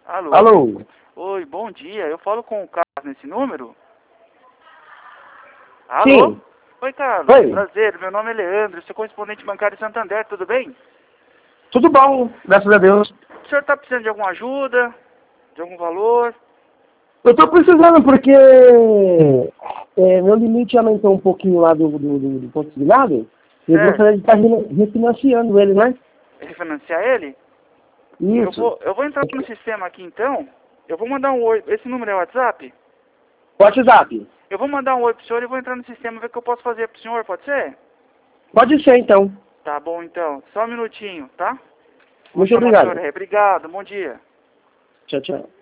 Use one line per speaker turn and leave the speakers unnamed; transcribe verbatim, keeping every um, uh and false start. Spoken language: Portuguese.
Alô?
Alô?
Oi, bom dia. Eu falo com o Carlos nesse número? Alô?
Sim.
Oi, Carlos.
Oi.
Prazer. Meu nome é Leandro. Sou correspondente bancário de Santander. Tudo bem?
Tudo bom, graças a Deus.
O senhor está precisando de alguma ajuda? De algum valor?
Eu tô precisando porque é, meu limite aumentou um pouquinho lá do, do, do, do consignado e eu
Certo.
gostaria de estar re- refinanciando ele, né?
Refinanciar ele? Eu
Isso.
vou, eu vou entrar no sistema aqui então. Eu vou mandar um oi. Esse número é WhatsApp?
WhatsApp.
Eu vou mandar um oi pro senhor e vou entrar no sistema e ver o que eu posso fazer pro senhor, pode ser?
Pode ser, então.
Tá bom então. Só um minutinho, tá? Vou
Muito
chamar o senhor
obrigado.
aí. Obrigado, bom dia.
Tchau, tchau.